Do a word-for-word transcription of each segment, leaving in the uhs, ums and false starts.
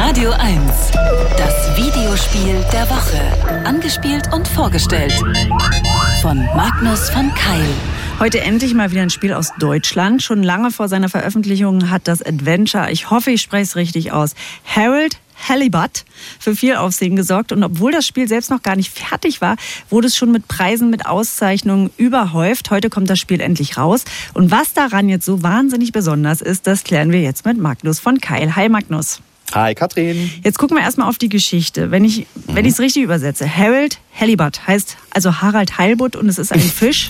Radio eins. Das Videospiel der Woche. Angespielt und vorgestellt von Magnus von Keil. Heute endlich mal wieder ein Spiel aus Deutschland. Schon lange vor seiner Veröffentlichung hat das Adventure, ich hoffe, ich spreche es richtig aus, Harold Halibut für viel Aufsehen gesorgt. Und obwohl das Spiel selbst noch gar nicht fertig war, wurde es schon mit Preisen, mit Auszeichnungen überhäuft. Heute kommt das Spiel endlich raus. Und was daran jetzt so wahnsinnig besonders ist, das klären wir jetzt mit Magnus von Keil. Hi Magnus. Hi Katrin. Jetzt gucken wir erstmal auf die Geschichte. Wenn ich mhm. wenn ich es richtig übersetze, Harold Halibut heißt also Harald Heilbutt und es ist ein Fisch.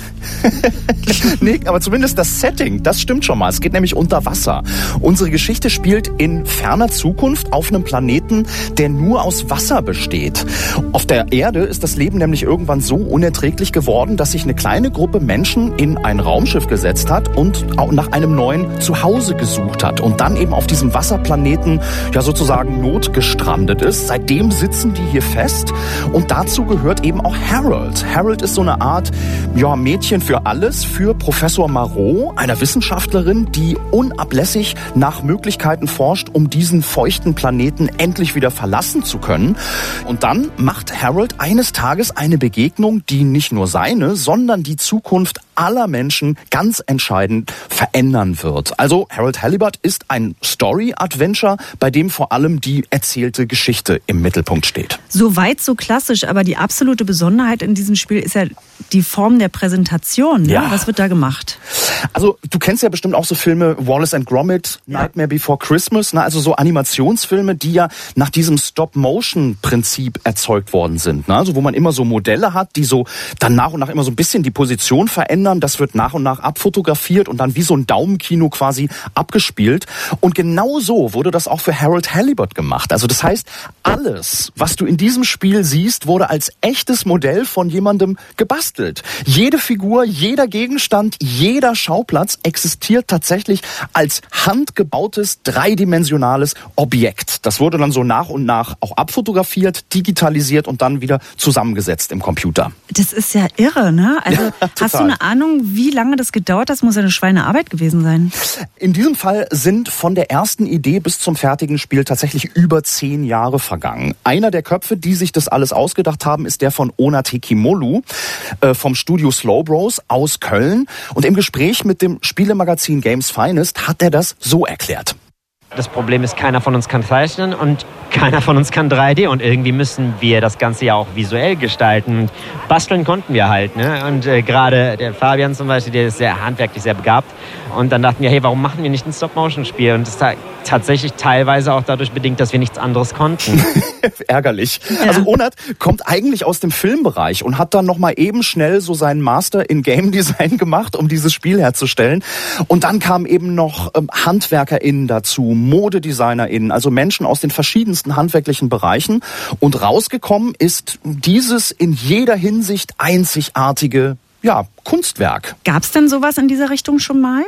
Nee, aber zumindest das Setting, das stimmt schon mal. Es geht nämlich unter Wasser. Unsere Geschichte spielt in ferner Zukunft auf einem Planeten, der nur aus Wasser besteht. Auf der Erde ist das Leben nämlich irgendwann so unerträglich geworden, dass sich eine kleine Gruppe Menschen in ein Raumschiff gesetzt hat und auch nach einem neuen Zuhause gesucht hat und dann eben auf diesem Wasserplaneten ja sozusagen notgestrandet ist. Seitdem sitzen die hier fest und dazu gehört eben auch Harold. Harold ist so eine Art ja, Mädchen für alles, für Professor Marot, einer Wissenschaftlerin, die unablässig nach Möglichkeiten forscht, um diesen feuchten Planeten endlich wieder verlassen zu können. Und dann macht Harold eines Tages eine Begegnung, die nicht nur seine, sondern die Zukunft aller Menschen ganz entscheidend verändern wird. Also Harold Halibut ist ein Story-Adventure, bei dem vor allem die erzählte Geschichte im Mittelpunkt steht. So weit, so klassisch, aber die absolute Besonderheit in diesem Spiel ist ja die Form der Präsentation. Ne? Ja. Was wird da gemacht? Also du kennst ja bestimmt auch so Filme Wallace and Gromit, ja. Nightmare Before Christmas, ne? Also so Animationsfilme, die ja nach diesem Stop-Motion-Prinzip erzeugt worden sind. Ne? Also wo man immer so Modelle hat, die so dann nach und nach immer so ein bisschen die Position verändern. Das wird nach und nach abfotografiert und dann wie so ein Daumenkino quasi abgespielt. Und genau so wurde das auch für Harold Halibut gemacht. Also das heißt, alles, was du in diesem Spiel siehst, wurde als echtes Modell von jemandem gebastelt. Jede Figur, jeder Gegenstand, jeder Schauplatz existiert tatsächlich als handgebautes, dreidimensionales Objekt. Das wurde dann so nach und nach auch abfotografiert, digitalisiert und dann wieder zusammengesetzt im Computer. Das ist ja irre, ne? Also ja, hast du eine Ahnung, wie lange das gedauert hat? Das muss ja eine Schweinearbeit gewesen sein. In diesem Fall sind von der ersten Idee bis zum fertigen Spiel tatsächlich über zehn Jahre vergangen. Einer der Köpfe, die sich das alles ausgedacht haben, ist der von Onat Hekimolu äh, vom Studio Slow Bros aus Köln. Und im Gespräch mit dem Spielemagazin Games Finest hat er das so erklärt. Das Problem ist, keiner von uns kann zeichnen und keiner von uns kann drei D und irgendwie müssen wir das Ganze ja auch visuell gestalten. Basteln konnten wir halt, ne? Und äh, gerade der Fabian zum Beispiel, der ist sehr handwerklich sehr begabt. Und dann dachten wir, hey, warum machen wir nicht ein Stop-Motion-Spiel? Und das ist tatsächlich teilweise auch dadurch bedingt, dass wir nichts anderes konnten. Ärgerlich. Ja. Also Onat kommt eigentlich aus dem Filmbereich und hat dann nochmal eben schnell so seinen Master in Game Design gemacht, um dieses Spiel herzustellen. Und dann kamen eben noch ähm, HandwerkerInnen dazu, ModedesignerInnen, also Menschen aus den verschiedensten handwerklichen Bereichen. Und rausgekommen ist dieses in jeder Hinsicht einzigartige ja, Kunstwerk. Gab es denn sowas in dieser Richtung schon mal?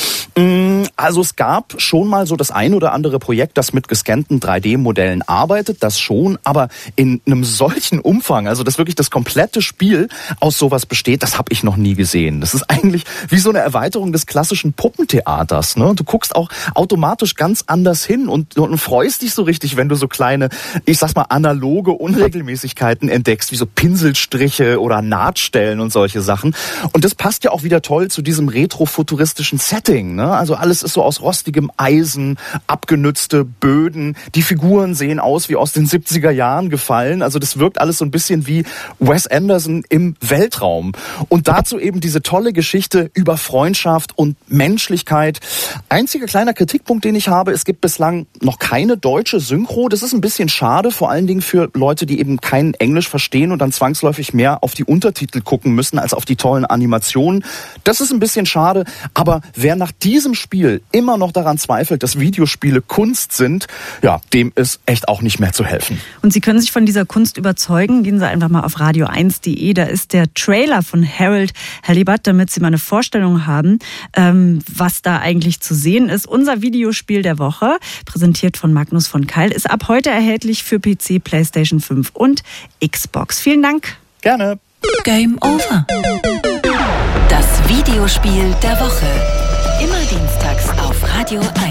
Also es gab schon mal so das ein oder andere Projekt, das mit gescannten drei D-Modellen arbeitet, das schon, aber in einem solchen Umfang, also dass wirklich das komplette Spiel aus sowas besteht, das habe ich noch nie gesehen. Das ist eigentlich wie so eine Erweiterung des klassischen Puppentheaters. Ne? Du guckst auch automatisch ganz anders hin und, und freust dich so richtig, wenn du so kleine, ich sag's mal, analoge Unregelmäßigkeiten entdeckst, wie so Pinselstriche oder Nahtstellen und solche Sachen. Und das passt ja auch wieder toll zu diesem retrofuturistischen Set. Ne? Also alles ist so aus rostigem Eisen, abgenützte Böden. Die Figuren sehen aus wie aus den siebziger Jahren gefallen. Also das wirkt alles so ein bisschen wie Wes Anderson im Weltraum. Und dazu eben diese tolle Geschichte über Freundschaft und Menschlichkeit. Einziger kleiner Kritikpunkt, den ich habe, es gibt bislang noch keine deutsche Synchro. Das ist ein bisschen schade, vor allen Dingen für Leute, die eben kein Englisch verstehen und dann zwangsläufig mehr auf die Untertitel gucken müssen als auf die tollen Animationen. Das ist ein bisschen schade, aber wer nach diesem Spiel immer noch daran zweifelt, dass Videospiele Kunst sind, ja, dem ist echt auch nicht mehr zu helfen. Und Sie können sich von dieser Kunst überzeugen. Gehen Sie einfach mal auf radio eins punkt de. Da ist der Trailer von Harold Halibut, damit Sie mal eine Vorstellung haben, ähm, was da eigentlich zu sehen ist. Unser Videospiel der Woche, präsentiert von Magnus von Keil, ist ab heute erhältlich für P C, PlayStation fünf und Xbox. Vielen Dank. Gerne. Game over. Das Videospiel der Woche. Immer dienstags auf Radio eins.